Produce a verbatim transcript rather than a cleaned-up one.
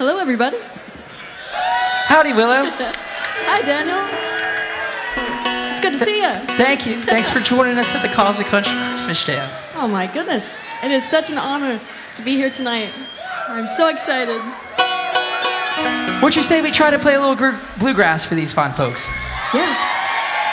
Hello, everybody. Howdy, Willow. Hi, Daniel. It's good to see you. Thank you. Thanks for joining us at the Cosmic Country Christmas Jam. Oh, my goodness. It is such an honor to be here tonight. I'm so excited. What'd you say we try to play a little gr- bluegrass for these fine folks? Yes.